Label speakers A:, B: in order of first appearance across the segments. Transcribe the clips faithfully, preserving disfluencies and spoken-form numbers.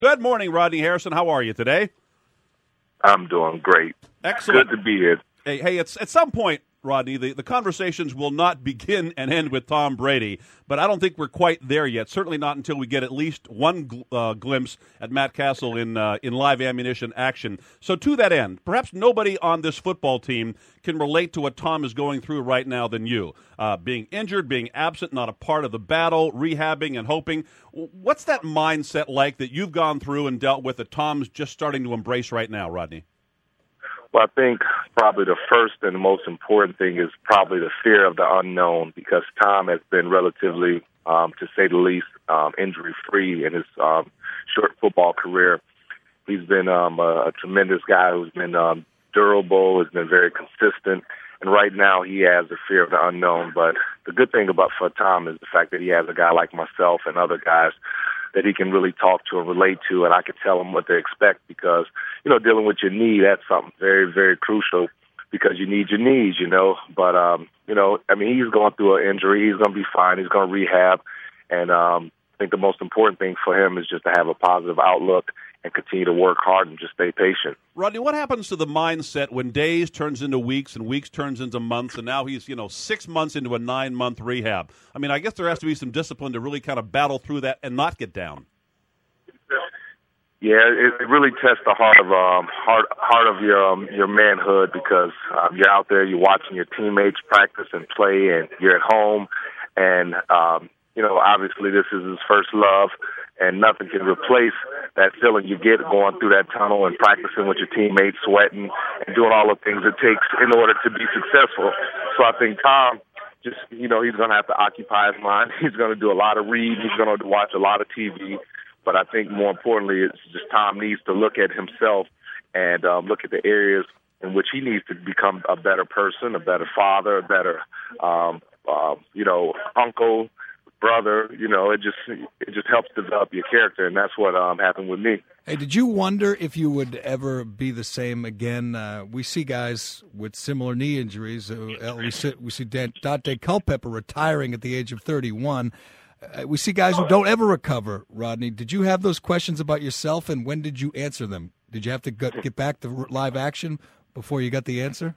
A: Good morning, Rodney Harrison. How are you today?
B: I'm doing great.
A: Excellent.
B: Good to be here.
A: Hey, hey, it's at some point, Rodney, the, the conversations will not begin and end with Tom Brady, but I don't think we're quite there yet. Certainly not until we get at least one gl- uh, glimpse at Matt Castle in uh, in live ammunition action. So to that end, perhaps nobody on this football team can relate to what Tom is going through right now than you. Uh, being injured, being absent, not a part of the battle, rehabbing and hoping. What's that mindset like that you've gone through and dealt with that Tom's just starting to embrace right now, Rodney?
B: Well, I think probably the first and the most important thing is probably the fear of the unknown, because Tom has been relatively, um, to say the least, um, injury-free in his um, short football career. He's been um, a, a tremendous guy who's been um, durable, has been very consistent, and right now he has the fear of the unknown. But the good thing about for Tom is the fact that he has a guy like myself and other guys that he can really talk to and relate to, and I can tell him what to expect because, you know, dealing with your knee, that's something very, very crucial because you need your knees, you know. But, um, you know, I mean, he's going through an injury. He's going to be fine. He's going to rehab. And um, I think the most important thing for him is just to have a positive outlook and continue to work hard and just stay patient.
A: Rodney, what happens to the mindset when days turns into weeks and weeks turns into months, and now he's, you know, six months into a nine-month rehab? I mean, I guess there has to be some discipline to really kind of battle through that and not get down.
B: Yeah, it, it really tests the heart of um, heart heart of your um, your manhood because um, you're out there, you're watching your teammates practice and play, and you're at home, and um, you know, obviously this is his first love, and nothing can replace that feeling you get going through that tunnel and practicing with your teammates, sweating, and doing all the things it takes in order to be successful. So I think Tom, just, you know, he's going to have to occupy his mind. He's going to do a lot of reading. He's going to watch a lot of T V. But I think more importantly, it's just Tom needs to look at himself and um, look at the areas in which he needs to become a better person, a better father, a better, um, uh, you know, uncle, brother. You know, it just it just helps develop your character, and that's what um, happened with me.
C: Hey, did you wonder if you would ever be the same again? Uh, we see guys with similar knee injuries. Uh, we see, we see Dante Culpepper retiring at the age of thirty-one. Uh, we see guys who don't ever recover, Rodney. Did you have those questions about yourself, and when did you answer them? Did you have to get, get back to live action before you got the answer?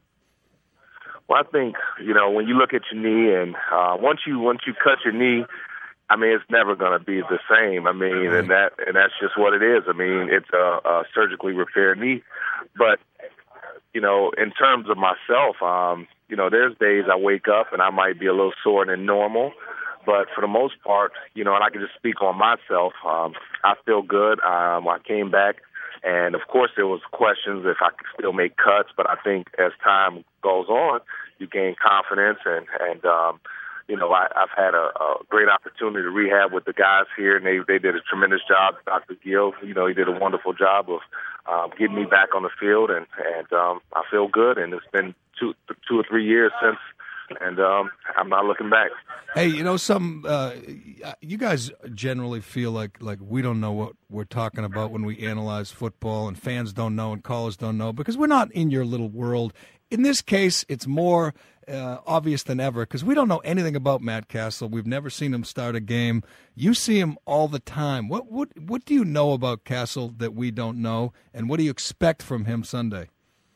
B: Well, I think, you know, when you look at your knee and uh, once you once you cut your knee, I mean, it's never going to be the same. I mean, and that and that's just what it is. I mean, it's a, a surgically repaired knee. But, you know, in terms of myself, um, you know, there's days I wake up and I might be a little sore than normal. But for the most part, you know, and I can just speak on myself, um, I feel good. Um, I came back, and, of course, there was questions if I could still make cuts. But I think as time goes on, you gain confidence. And, and um, you know, I, I've had a, a great opportunity to rehab with the guys here, and they, they did a tremendous job. Doctor Gill, you know, he did a wonderful job of um, getting me back on the field, and, and um, I feel good. And it's been two, two or three years since, and um, I'm not looking back.
C: Hey, you know, some uh, you guys generally feel like like we don't know what we're talking about when we analyze football, and fans don't know, and callers don't know because we're not in your little world. In this case, it's more uh, obvious than ever because we don't know anything about Matt Castle. We've never seen him start a game. You see him all the time. What what what do you know about Castle that we don't know, and what do you expect from him Sunday?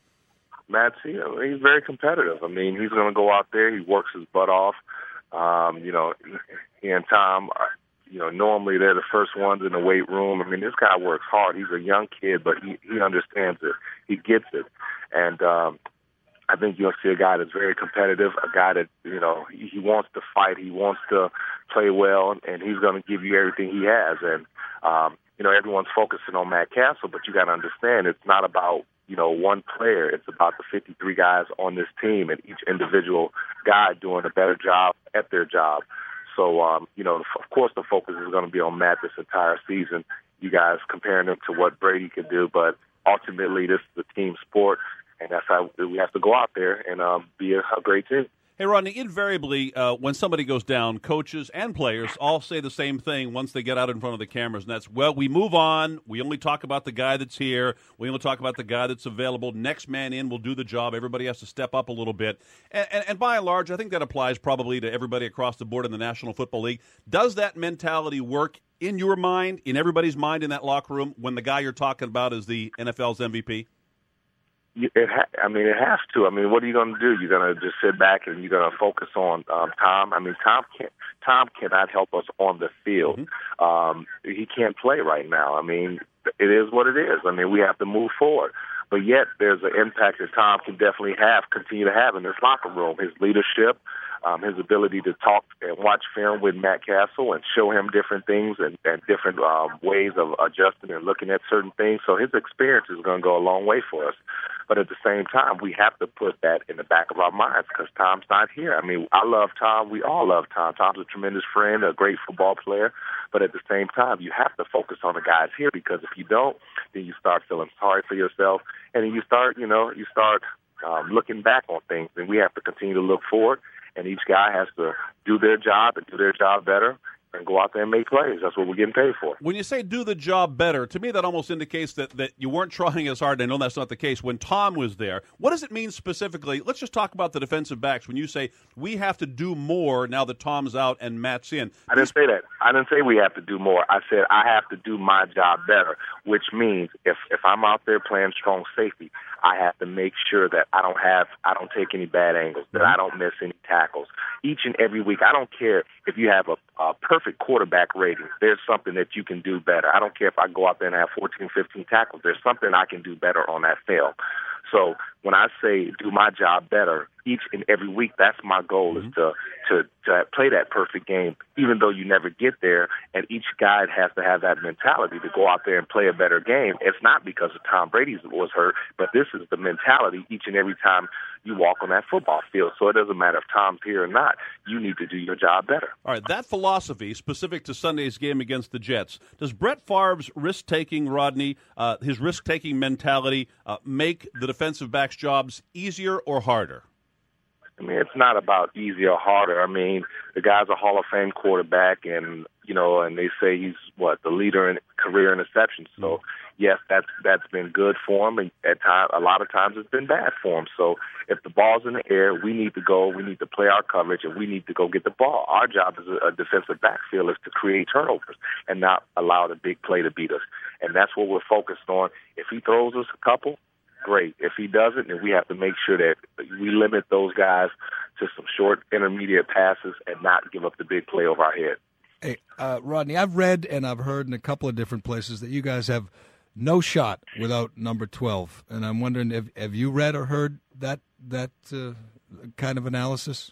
B: Matt's, you know, he's very competitive. I mean, he's going to go out there. He works his butt off. Um, you know, he and Tom, are, you know, normally they're the first ones in the weight room. I mean, this guy works hard. He's a young kid, but he, he understands it. He gets it. And um, I think you'll see a guy that's very competitive, a guy that, you know, he, he wants to fight. He wants to play well, and he's going to give you everything he has. And, um, you know, everyone's focusing on Matt Castle, but you got to understand it's not about, you know, one player. It's about the fifty-three guys on this team and each individual guy doing a better job at their job. So, um, you know, of course the focus is going to be on Matt this entire season. You guys comparing him to what Brady can do, but ultimately this is a team sport, and that's how we have to go out there and um, be a, a great team.
A: Hey, Rodney, invariably, uh, when somebody goes down, coaches and players all say the same thing once they get out in front of the cameras, and that's, well, we move on. We only talk about the guy that's here. We only talk about the guy that's available. Next man in will do the job. Everybody has to step up a little bit. And, and, and by and large, I think that applies probably to everybody across the board in the National Football League. Does that mentality work in your mind, in everybody's mind in that locker room, when the guy you're talking about is the N F L's M V P?
B: It ha- I mean, it has to. I mean, what are you going to do? You're going to just sit back and you're going to focus on um, Tom? I mean, Tom can't. Tom cannot help us on the field. Mm-hmm. Um, he can't play right now. I mean, it is what it is. I mean, we have to move forward. But yet there's an impact that Tom can definitely have, continue to have in this locker room. His leadership, um, his ability to talk and watch film with Matt Castle and show him different things and, and different um, ways of adjusting and looking at certain things. So his experience is going to go a long way for us. But at the same time, we have to put that in the back of our minds because Tom's not here. I mean, I love Tom. We all love Tom. Tom's a tremendous friend, a great football player. But at the same time, you have to focus on the guys here because if you don't, then you start feeling sorry for yourself. And then you start, you know, you start um, looking back on things. And we have to continue to look forward. And each guy has to do their job and do their job better and go out there and make plays. That's what we're getting paid for.
A: When you say do the job better, to me that almost indicates that, that you weren't trying as hard. I know that's not the case. When Tom was there, what does it mean specifically? Let's just talk about the defensive backs. When you say we have to do more now that Tom's out and Matt's in.
B: I didn't say that. I didn't say we have to do more. I said I have to do my job better, which means if, if I'm out there playing strong safety, I have to make sure that I don't have, I don't take any bad angles, that I don't miss any tackles. Each and every week, I don't care if you have a, a perfect quarterback rating. There's something that you can do better. I don't care if I go out there and have fourteen, fifteen tackles. There's something I can do better on that film. So when I say do my job better, each and every week, that's my goal mm-hmm. is to, to to play that perfect game, even though you never get there. And each guy has to have that mentality to go out there and play a better game. It's not because of Tom Brady was hurt, but this is the mentality each and every time you walk on that football field. So it doesn't matter if Tom's here or not. You need to do your job better.
A: All right, that philosophy, specific to Sunday's game against the Jets, does Brett Favre's risk-taking, Rodney, uh, his risk-taking mentality, uh, make the defensive backs' jobs easier or harder?
B: I mean, it's not about easy or harder. I mean, the guy's a Hall of Fame quarterback, and you know, and they say he's what the leader in career interceptions. So, yes, that's that's been good for him, and at time, a lot of times it's been bad for him. So, if the ball's in the air, we need to go. We need to play our coverage, and we need to go get the ball. Our job as a, a defensive backfield is to create turnovers and not allow the big play to beat us. And that's what we're focused on. If he throws us a couple, great. If he doesn't, then we have to make sure that we limit those guys to some short, intermediate passes and not give up the big play over our head.
C: Hey, uh, Rodney, I've read and I've heard in a couple of different places that you guys have no shot without number twelve. And I'm wondering, if, have you read or heard that that uh, kind of analysis?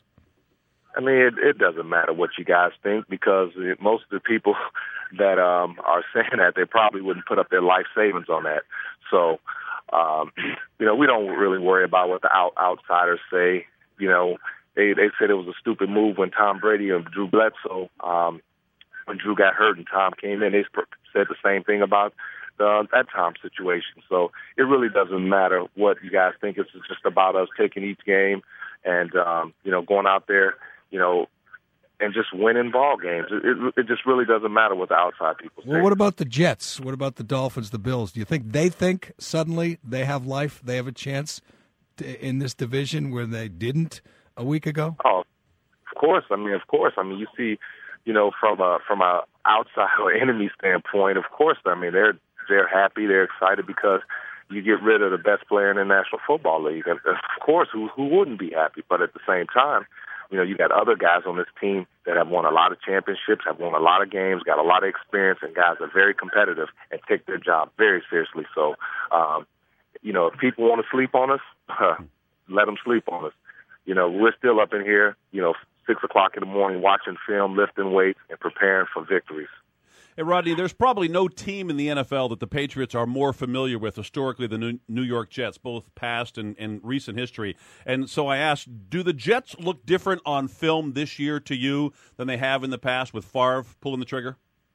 B: I mean, it, it doesn't matter what you guys think because it, most of the people that um, are saying that, they probably wouldn't put up their life savings on that. So, Um, you know, we don't really worry about what the out, outsiders say. You know, they they said it was a stupid move when Tom Brady and Drew Bledsoe, um, when Drew got hurt and Tom came in, they said the same thing about the, that Tom situation. So it really doesn't matter what you guys think. It's just about us taking each game and, um, you know, going out there, you know, and just winning ball games. It, it, it just really doesn't matter what the outside people say.
C: Well, what about the Jets? What about the Dolphins, the Bills? Do you think they think suddenly they have life, they have a chance to, in this division where they didn't a week ago?
B: Oh, of course. I mean, of course. I mean, you see, you know, from a from a outside or enemy standpoint, of course. I mean, they're they're happy, they're excited because you get rid of the best player in the National Football League, and of course, who who wouldn't be happy? But at the same time, you know, you got other guys on this team that have won a lot of championships, have won a lot of games, got a lot of experience, and guys are very competitive and take their job very seriously. So, um, you know, if people want to sleep on us, uh, let them sleep on us. You know, we're still up in here, you know, six o'clock in the morning watching film, lifting weights, and preparing for victories.
A: Hey, Rodney, there's probably no team in the N F L that the Patriots are more familiar with historically than New York Jets, both past and, and recent history. And so I asked, do the Jets look different on film this year to you than they have in the past with Favre pulling the trigger?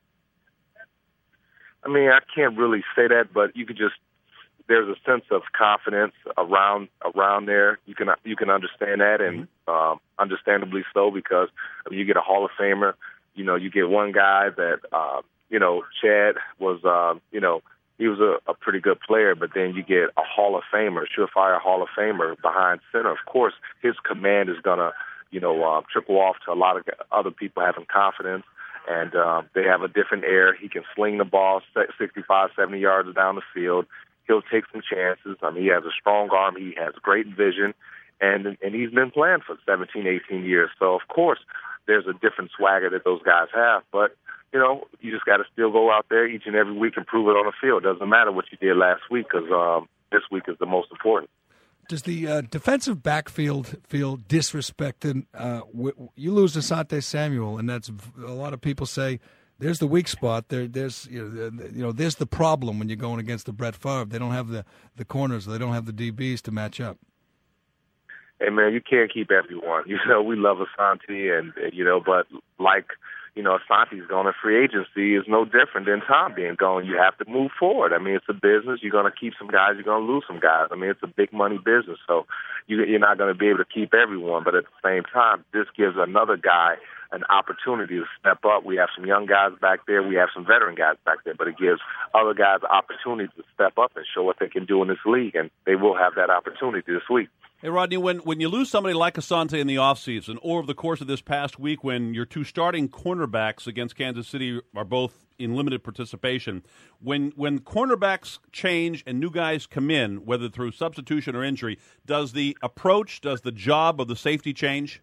B: I mean, I can't really say that, but you could just – there's a sense of confidence around around there. You can you can understand that, and um, understandably so, because I mean, you get a Hall of Famer. You know, you get one guy that, uh, you know, Chad was, uh, you know, he was a, a pretty good player, but then you get a Hall of Famer, surefire Hall of Famer behind center. Of course, his command is going to, you know, uh, trickle off to a lot of other people having confidence. and uh, they have a different air. He can sling the ball sixty-five, seventy yards down the field. He'll take some chances. I mean, he has a strong arm. He has great vision, and and he's been playing for seventeen, eighteen years. So, of course, there's a different swagger that those guys have. But, you know, you just got to still go out there each and every week and prove it on the field. Doesn't matter what you did last week because um, this week is the most important.
C: Does the uh, defensive backfield feel disrespected? Uh, w- you lose Asante Samuel, and that's a lot of people say there's the weak spot. There, there's you know, you know, there's the problem when you're going against the Brett Favre. They don't have the, the corners. They don't have the D Bs to match up.
B: Hey man, you can't keep everyone. You know, we love Asante, and you know, but like. You know, Asante's going to free agency is no different than Tom being gone. You have to move forward. I mean, it's a business. You're going to keep some guys. You're going to lose some guys. I mean, it's a big money business. So you, you're not going to be able to keep everyone. But at the same time, this gives another guy an opportunity to step up. We have some young guys back there. We have some veteran guys back there. But it gives other guys the opportunity to step up and show what they can do in this league. And they will have that opportunity this week.
A: Hey, Rodney, when, when you lose somebody like Asante in the offseason or over the course of this past week when your two starting cornerbacks against Kansas City are both in limited participation, when when cornerbacks change and new guys come in, whether through substitution or injury, does the approach, does the job of the safety change?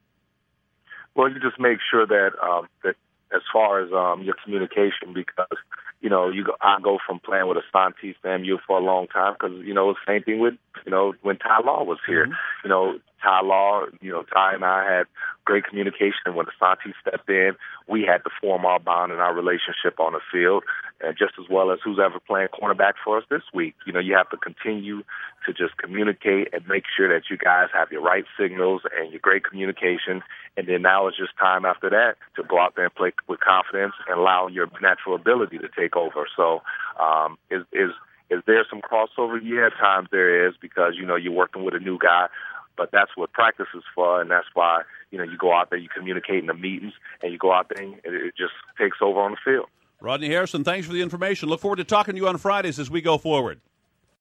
B: Well, you just make sure that um, that as far as um, your communication, because you know, you go, I go from playing with Asante Samuel for a long time because, you know, same thing with, you know, when Ty Law was here. Mm-hmm. You know, Ty Law, you know, Ty and I had great communication. When Asante stepped in, we had to form our bond and our relationship on the field, and just as well as who's ever playing cornerback for us this week. You know, you have to continue to just communicate and make sure that you guys have your right signals and your great communication. And then now it's just time after that to go out there and play with confidence and allow your natural ability to take over. So um, is, is, is there some crossover? Yeah, at times there is because, you know, you're working with a new guy. But that's what practice is for, and that's why, you know, you go out there, you communicate in the meetings, and you go out there and it just takes over on the field.
A: Rodney Harrison, thanks for the information. Look forward to talking to you on Fridays as we go forward.